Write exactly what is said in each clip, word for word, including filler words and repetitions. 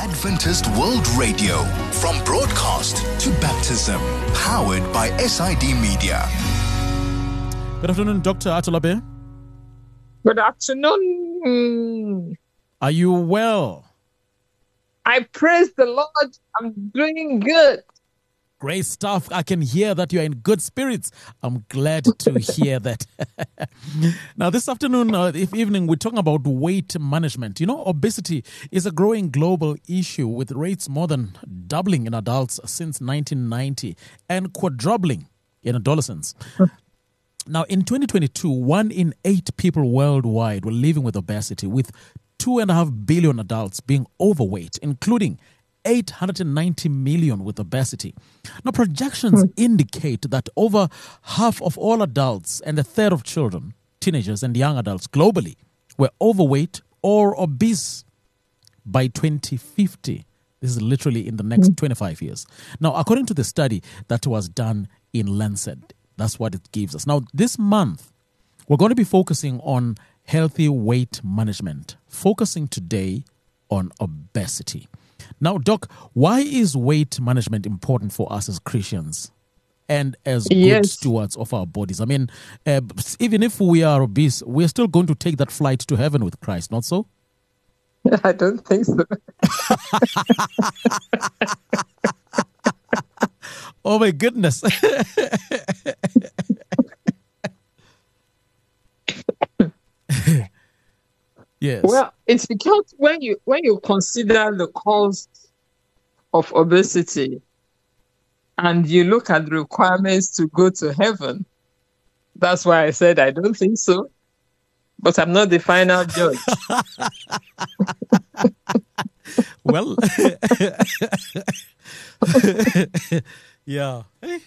Adventist World Radio, from broadcast to baptism, powered by S I D Media. Good afternoon, Doctor Atolabe. Good afternoon. Are you well? I praise the Lord. I'm doing good. Great stuff. I can hear that you're in good spirits. I'm glad to hear that. Now, this afternoon, uh, if evening, we're talking about weight management. You know, obesity is a growing global issue with rates more than doubling in adults since nineteen ninety and quadrupling in adolescents. Now, in twenty twenty-two, one in eight people worldwide were living with obesity, with two and a half billion adults being overweight, including eight hundred ninety million with obesity. Now, projections mm. indicate that over half of all adults and a third of children, teenagers, and young adults globally were overweight or obese by twenty fifty. This is literally in the next mm. twenty-five years. Now, according to the study that was done in Lancet, that's what it gives us. Now, this month, we're going to be focusing on healthy weight management, focusing today on obesity. Now, Doc, why is weight management important for us as Christians and as yes. good stewards of our bodies? I mean, uh, even if we are obese, we're still going to take that flight to heaven with Christ, not so? I don't think so. Oh, my goodness. Yes. Well, it's because when you when you consider the cause of obesity and you look at the requirements to go to heaven, that's why I said I don't think so. But I'm not the final judge. Well, yeah.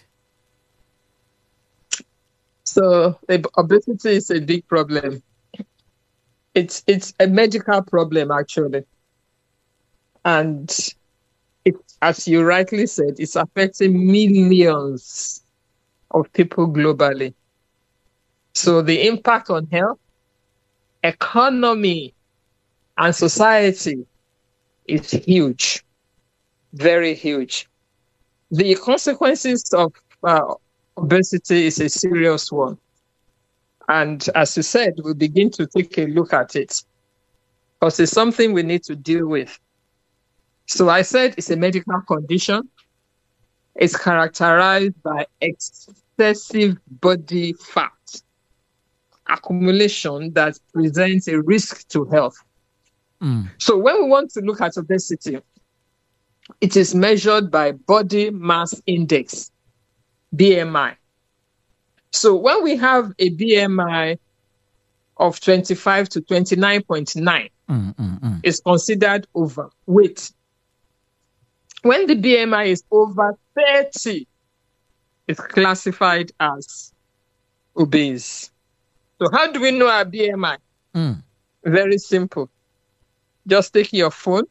So obesity is a big problem. It's it's a medical problem, actually. And it, as you rightly said, it's affecting millions of people globally. So the impact on health, economy, and society is huge, very huge. The consequences of uh, obesity is a serious one. And as you said, we'll begin to take a look at it because it's something we need to deal with. So I said it's a medical condition. It's characterized by excessive body fat accumulation that presents a risk to health. Mm. So when we want to look at obesity, it is measured by body mass index, B M I. So when we have a B M I of twenty-five to twenty-nine point nine, mm, mm, mm. it's considered overweight. When the B M I is over thirty, it's classified as obese. So how do we know our B M I? Mm. Very simple. Just take your phone,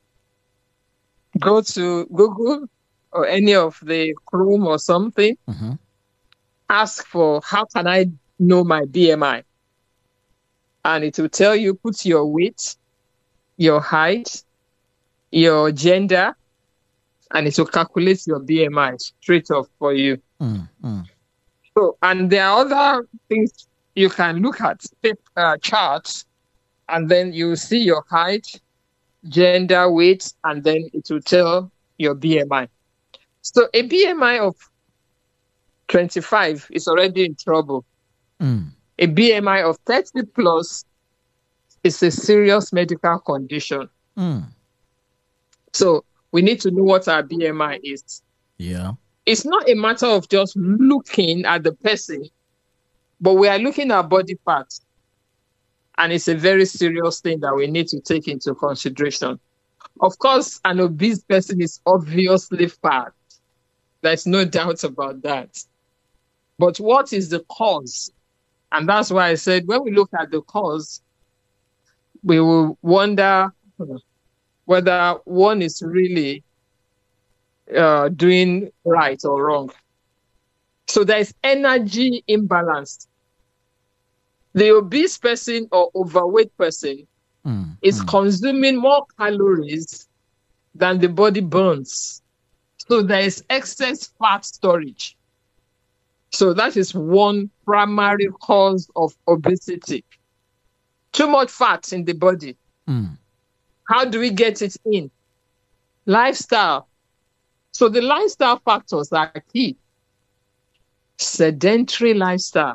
go to Google or any of the Chrome or something, Mm-hmm. ask for how can I know my B M I? And it will tell you, put your weight, your height, your gender, and it will calculate your B M I straight off for you. Mm, mm. So, and there are other things you can look at, uh, charts, and then you see your height, gender, weight, and then it will tell your B M I. So a B M I of twenty-five is already in trouble. Mm. A B M I of thirty plus is a serious medical condition. Mm. So we need to know what our B M I is. Yeah. It's not a matter of just looking at the person, but we are looking at body parts. And it's a very serious thing that we need to take into consideration. Of course, an obese person is obviously fat. There's no doubt about that. But what is the cause? And that's why I said when we look at the cause, we will wonder whether one is really uh, doing right or wrong. So there's energy imbalance. The obese person or overweight person mm, is mm. consuming more calories than the body burns. So there is excess fat storage. So that is one primary cause of obesity. Too much fat in the body. Mm. How do we get it in? Lifestyle. So the lifestyle factors are key. Sedentary lifestyle.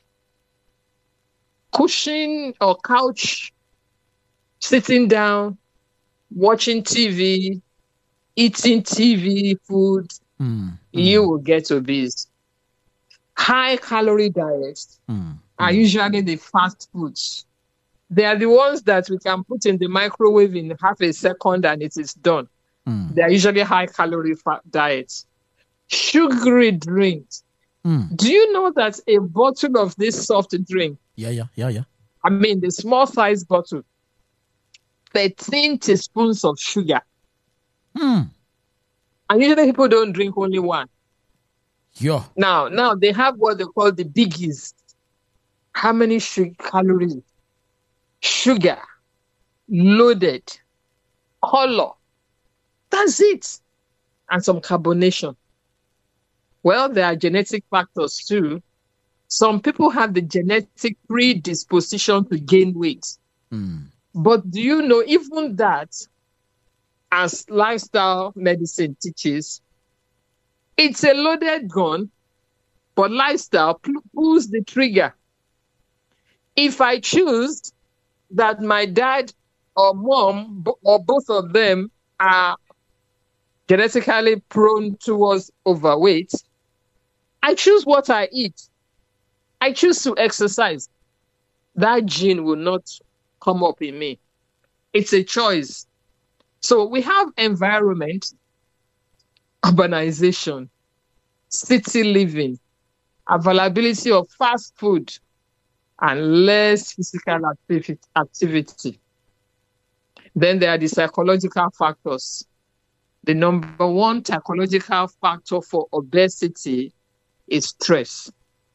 Cushion or couch, sitting down, watching T V, eating T V food, Mm. you will get obese. High calorie diets Mm. are usually the fast foods. They are the ones that we can put in the microwave in half a second and it is done. Mm. They are usually high calorie fat diets. Sugary drinks. Mm. Do you know that a bottle of this soft drink, Yeah, yeah, yeah, yeah. I mean the small size bottle, thirteen teaspoons of sugar. Mm. And usually people don't drink only one. Yeah. Now, now they have what they call the biggies. How many sugar calories? Sugar, loaded, color. That's it. And some carbonation. Well, there are genetic factors too. Some people have the genetic predisposition to gain weight. Mm. But do you know, even that, as lifestyle medicine teaches, it's a loaded gun, but lifestyle pulls the trigger. If I choose that my dad or mom or both of them are genetically prone towards overweight, I choose what I eat. I choose to exercise. That gene will not come up in me. It's a choice. So we have environment, urbanization, city living, availability of fast food, and less physical activi- activity. Then there are the psychological factors. The number one psychological factor for obesity is stress.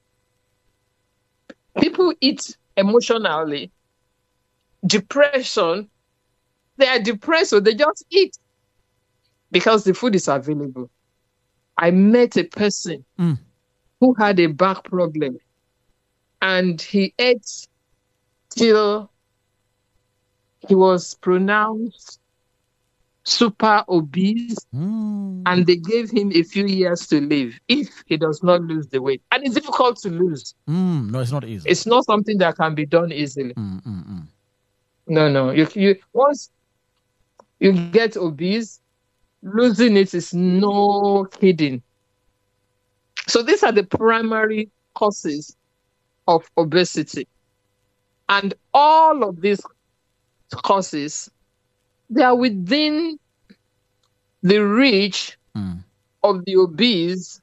People eat emotionally. Depression, they are depressed, so they just eat because the food is available. I met a person Mm. who had a back problem and he ate till he was pronounced super obese, Mm. and they gave him a few years to live if he does not lose the weight. And it's difficult to lose. Mm. No, it's not easy. It's not something that can be done easily. Mm, mm, mm. No, no. You, you once you get obese, losing it is no kidding. So these are the primary causes of obesity. And all of these causes, they are within the reach Mm. of the obese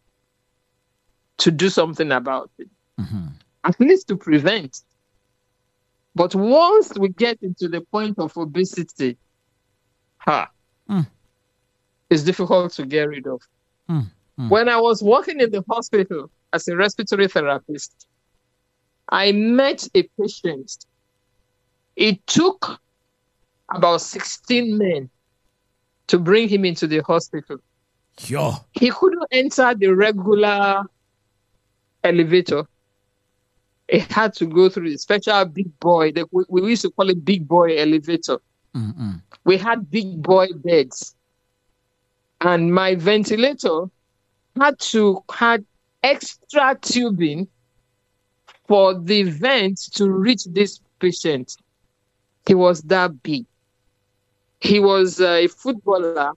to do something about it, Mhm. at least to prevent. But once we get into the point of obesity, ha, Mm. it's difficult to get rid of. Mm. Mm. When I was working in the hospital as a respiratory therapist, I met a patient. It took about sixteen men to bring him into the hospital. Yeah. He couldn't enter the regular elevator. He had to go through the special big boy. The, we, we used to call it big boy elevator. Mm, mm. We had big boy beds. And my ventilator had to had extra tubing for the vent to reach this patient. He was that big. He was a footballer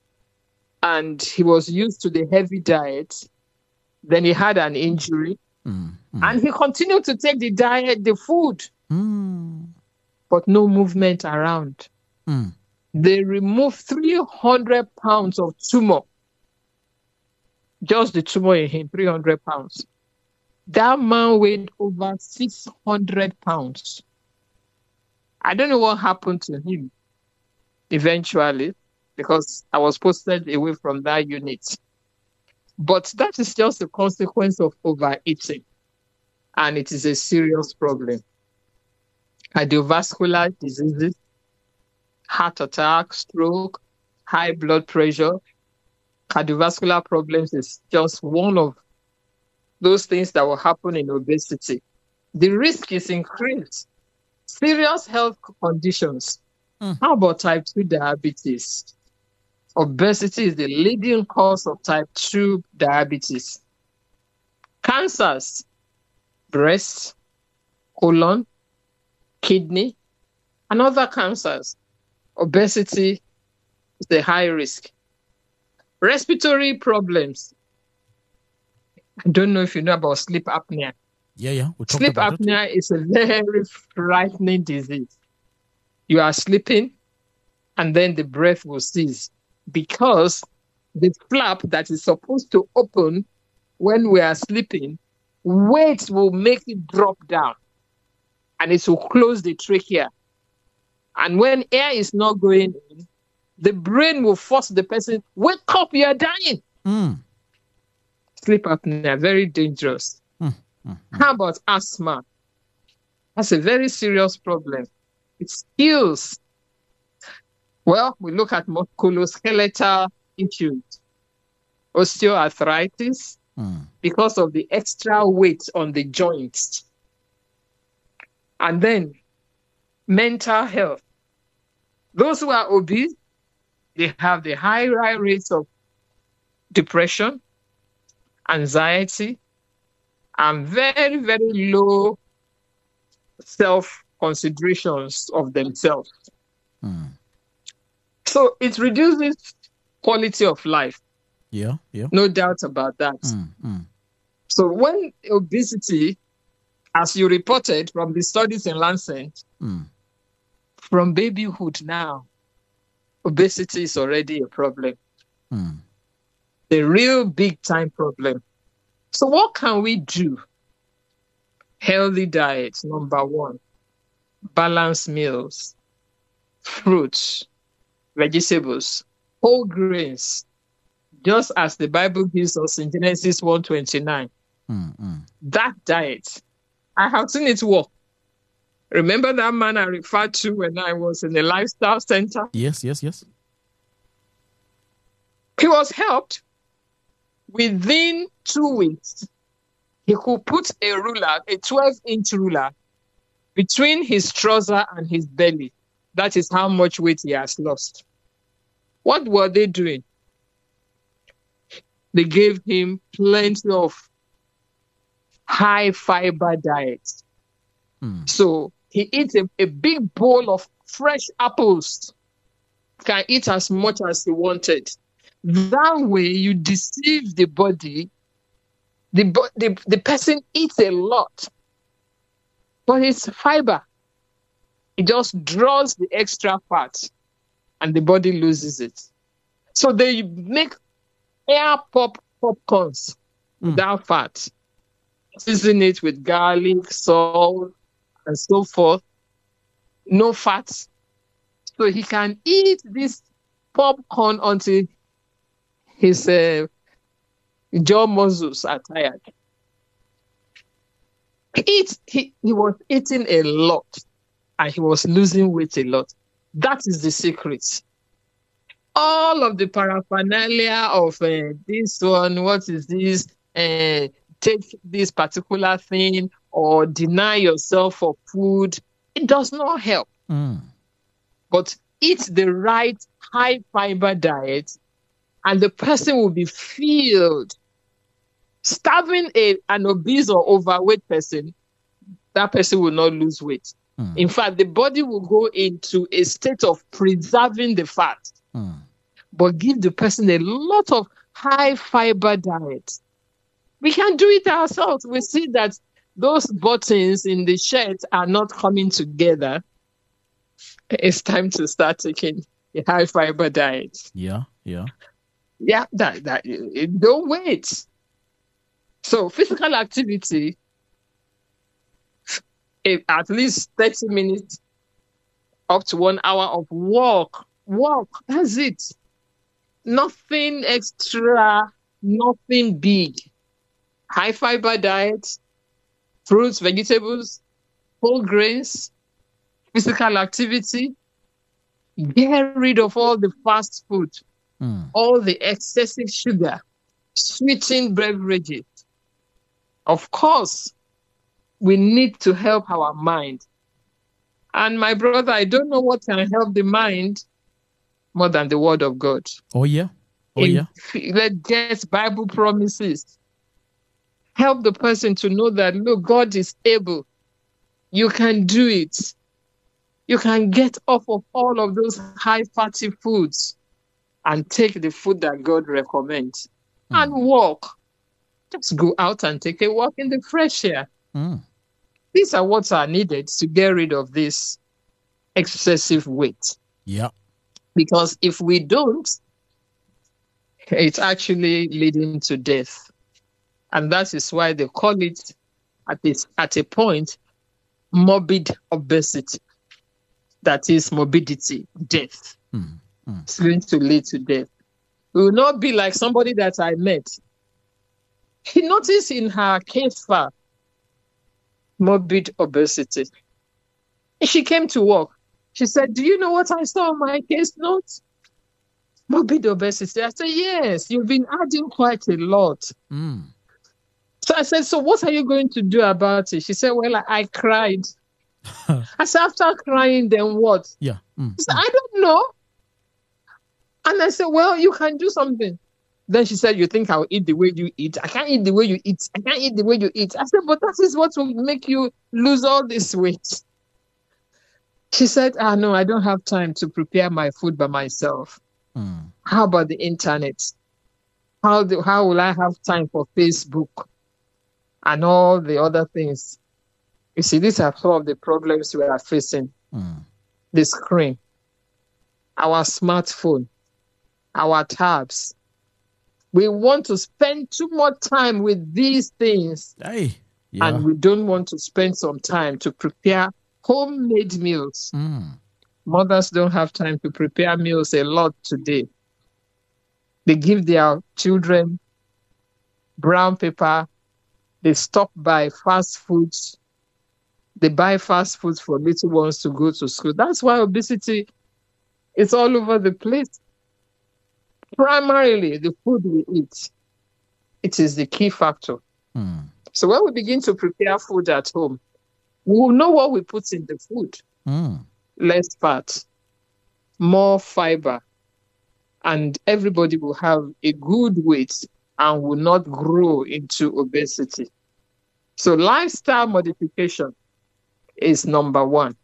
and he was used to the heavy diet. Then he had an injury. Mm, mm. And he continued to take the diet, the food, Mm. but no movement around. Mm. They removed three hundred pounds of tumor. Just the tumor in him, three hundred pounds. That man weighed over six hundred pounds. I don't know what happened to him eventually, because I was posted away from that unit. But that is just a consequence of overeating. And it is a serious problem. Cardiovascular diseases, heart attack, stroke, high blood pressure, cardiovascular problems is just one of those things that will happen in obesity. The risk is increased. Serious health conditions. Mm. How about type two diabetes? Obesity is the leading cause of type two diabetes. Cancers, breast, colon, kidney, and other cancers. Obesity is a high risk. Respiratory problems. I don't know if you know about sleep apnea. Yeah, yeah. We talked Sleep about apnea it. is a very frightening disease. You are sleeping and then the breath will cease because the flap that is supposed to open when we are sleeping, weight will make it drop down and it will close the trachea. And when air is not going in, the brain will force the person, wake up, you are dying. Mm. Sleep apnea, very dangerous. Mm. Mm. How about asthma? That's a very serious problem. It kills. Well, we look at musculoskeletal issues, osteoarthritis, Mm. because of the extra weight on the joints. And then mental health. Those who are obese, they have the high, high rates of depression, anxiety, and very, very low self-considerations of themselves. Mm. So it reduces quality of life. Yeah, yeah. No doubt about that. Mm. Mm. So when obesity, as you reported from the studies in Lancet, Mm. from babyhood now, obesity is already a problem. Mm. A real big time problem. So what can we do? Healthy diet, number one. Balanced meals, fruits, vegetables, whole grains, just as the Bible gives us in Genesis one twenty-nine. Mm. Mm. That diet, I have seen it work. Remember that man I referred to when I was in the lifestyle center? Yes, yes, yes. He was helped. Within two weeks, he could put a ruler, a twelve-inch ruler, between his trouser and his belly. That is how much weight he has lost. What were they doing? They gave him plenty of high fiber diet. Mm. So he eats a, a big bowl of fresh apples. Can eat as much as he wanted. That way you deceive the body. The, the, the person eats a lot, but it's fiber. It just draws the extra fat and the body loses it. So they make air pop popcorns Mm. without fat. Season it with garlic, salt, and so forth. No fat. So he can eat this popcorn until his uh, jaw muscles are tired. He, eats, he, he was eating a lot and he was losing weight a lot. That is the secret. All of the paraphernalia of uh, this one, what is this, uh, take this particular thing or deny yourself for food, it does not help. Mm. But eat the right high fiber diet and the person will be filled. Starving a, an obese or overweight person, that person will not lose weight. Mm. In fact, the body will go into a state of preserving the fat, Mm. but give the person a lot of high fiber diet. We can do it ourselves. We see that those buttons in the shirt are not coming together. It's time to start taking a high fiber diet. Yeah, yeah. Yeah, that, that it, don't wait. So physical activity, if at least thirty minutes up to one hour of walk. Walk, that's it. Nothing extra, nothing big. High fiber diet, fruits, vegetables, whole grains, physical activity. Get rid of all the fast food, Mm. all the excessive sugar, sweetened beverages. Of course, we need to help our mind. And my brother, I don't know what can help the mind more than the word of God. Oh, yeah. Oh, yeah. Let's get Bible promises. Help the person to know that, look, God is able. You can do it. You can get off of all of those high fatty foods and take the food that God recommends mm. and walk. Just go out and take a walk in the fresh air. Mm. These are what are needed to get rid of this excessive weight. Yeah. Because if we don't, it's actually leading to death. And that is why they call it, at this, at a point, morbid obesity. That is morbidity, death. Mm. Mm. It's going to lead to death. We will not be like somebody that I met. He noticed in her case file morbid obesity. She came to work. She said, do you know what I saw on my case notes? Morbid obesity. I said, yes, you've been adding quite a lot. Mm. So I said, so what are you going to do about it? She said, well, I, I cried. I said, after crying, then what? Yeah. Mm. She said, I don't know. And I said, well, you can do something. Then she said, you think I'll eat the way you eat? I can't eat the way you eat. I can't eat the way you eat. I said, but that is what will make you lose all this weight. She said, ah, no, I don't have time to prepare my food by myself. Mm. How about the internet? How do, how will I have time for Facebook and all the other things? You see, these are some of the problems we are facing. Mm. The screen, our smartphone, our tabs. We want to spend too much time with these things. Hey, yeah. And we don't want to spend some time to prepare homemade meals. Mm. Mothers don't have time to prepare meals a lot today. They give their children brown paper. They stop by fast foods. They buy fast foods for little ones to go to school. That's why obesity is all over the place. Primarily, the food we eat. It is the key factor. Mm. So when we begin to prepare food at home, we will know what we put in the food. Mm. Less fat, more fiber, and everybody will have a good weight and will not grow into obesity. So lifestyle modification is number one.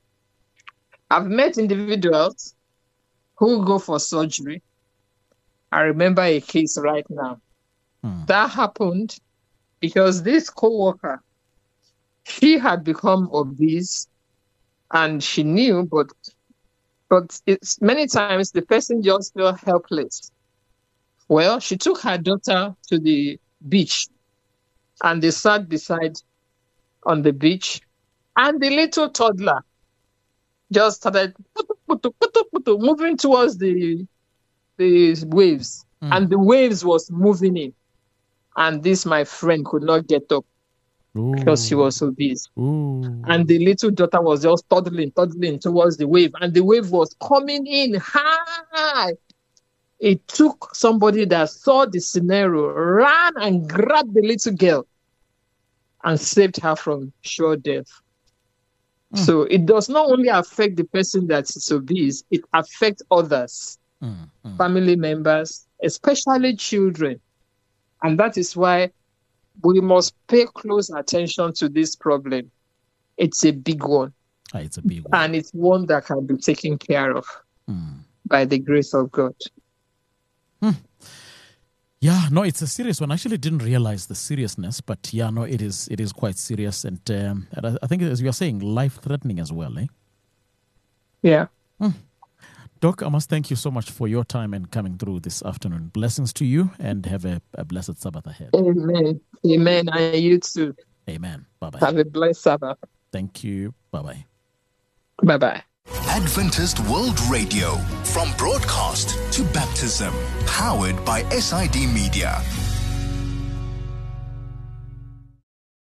I've met individuals who go for surgery. I remember a case right now. Hmm. That happened because this co-worker, she had become obese and she knew, but but it's many times the person just felt helpless. Well, she took her daughter to the beach and they sat beside on the beach, and the little toddler just started moving towards the the waves, mm. and the waves was moving in. And this, my friend, could not get up. Ooh. Because she was obese. Ooh. And the little daughter was just toddling, toddling towards the wave, and the wave was coming in high. It took somebody that saw the scenario, ran and grabbed the little girl and saved her from sure death. Mm. So it does not only affect the person that is obese, it affects others, mm. Mm. family members, especially children. And that is why we must pay close attention to this problem. It's a big one. Ah, it's a big one. And it's one that can be taken care of mm. by the grace of God. Hmm. Yeah, no, it's a serious one. I actually didn't realize the seriousness, but yeah, no, it is it is quite serious. And, um, and I, I think, as you are saying, life-threatening as well, eh? Yeah. Hmm. Doc, I must thank you so much for your time and coming through this afternoon. Blessings to you, and have a, a blessed Sabbath ahead. Amen. Amen. And you too. Amen. Bye-bye. Have a blessed Sabbath. Thank you. Bye-bye. Bye-bye. Adventist World Radio, from broadcast to baptism, powered by S I D Media.